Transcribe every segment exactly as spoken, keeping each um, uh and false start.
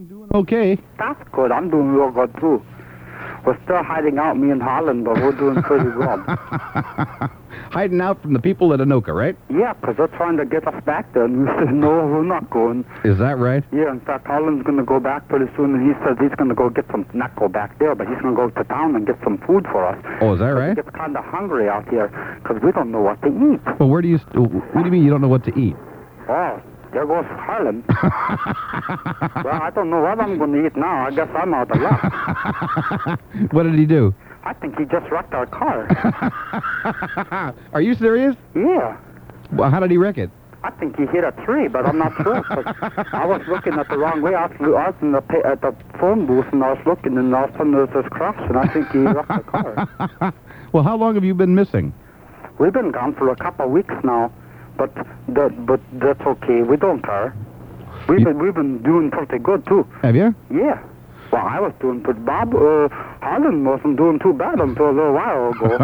I'm doing okay. That's good. I'm doing real good, too. We're still hiding out, me and Holland, but we're doing pretty good. Hiding out from the people at Anoka, right? Yeah, because they're trying to get us back there, and we said, no, we're not going. Is that right? Yeah, in fact, Holland's going to go back pretty soon, and he says he's going to go get some, not go back there, but he's going to go to town and get some food for us. Oh, is that right? He gets kind of hungry out here, because we don't know what to eat. Well, where do you, what do you mean you don't know what to eat? Oh, there goes Harlan. Well, I don't know what I'm going to eat now. I guess I'm out of luck. What did he do? I think he just wrecked our car. Are you serious? Yeah. Well, how did he wreck it? I think he hit a tree, but I'm not sure. 'Cause I was looking at the wrong way. I was, I was in the, pa- at the phone booth, and I was looking, and all of a sudden there's this cross, and I think he wrecked the car. Well, how long have you been missing? We've been gone for a couple of weeks now, but that, but that's okay. We don't care. We've You- been we've been doing pretty good too. Have you? Yeah. Well, I was doing pretty. Bob uh, Harlan wasn't doing too bad until a little while ago.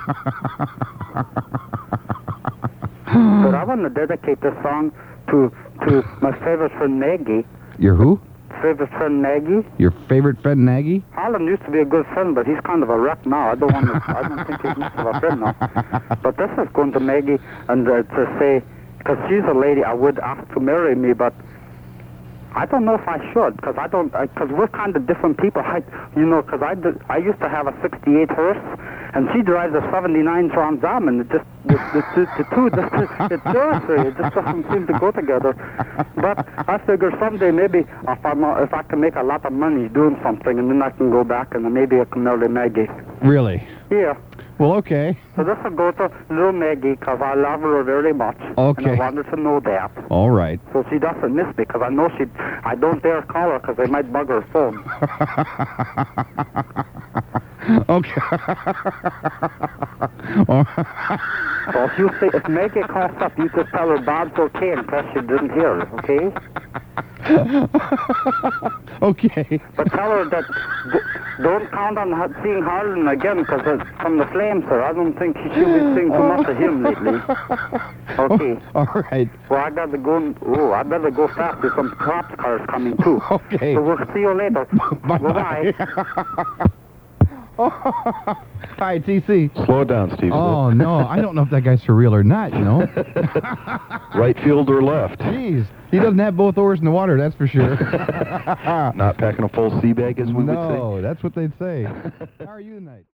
But I want to dedicate this song to to my favorite friend Maggie. Your who? Favorite friend Maggie. Your favorite friend, Nagy? Harlan used to be a good friend, but he's kind of a wreck now. I don't want to. I don't think he's much of a friend now. But this is going to Maggie, and uh, to say, because she's a lady I would ask to marry me, but I don't know if I should, because I don't, because we're kind of different people. I, you know, because I, did, I used to have a sixty-eight hearse, and she drives a seventy-nine Trans Am, and it just, the, the, the, the two, just, it seriously, it just doesn't seem to go together. But I figure someday maybe if, I'm, uh, if I can make a lot of money doing something, and then I can go back and maybe I can marry Maggie. Really? Yeah. Well, okay. So this will go to little Maggie, because I love her very much. Okay. And I want her to know that. All right. So she doesn't miss me, because I know she, I don't dare call her, because they might bug her phone. Okay. So if you say, if Maggie calls up, you just tell her Bob's okay in case she didn't hear it, okay? Okay. But tell her that d- don't count on her seeing Harlan again, because from the flames, sir, I don't think she should be seeing too much of him lately. Okay. Oh, all right. Well, I gotta go, and, oh, I better go fast. There's some cops cars coming, too. Okay. So we'll see you later. Bye-bye. Bye-bye. Hi, T C. Slow it down, Steve. Oh, no. I don't know if that guy's for real or not, you know. Right field or left? Jeez. He doesn't have both oars in the water, that's for sure. Not packing a full sea bag, as we would say? No, that's what they'd say. How are you tonight?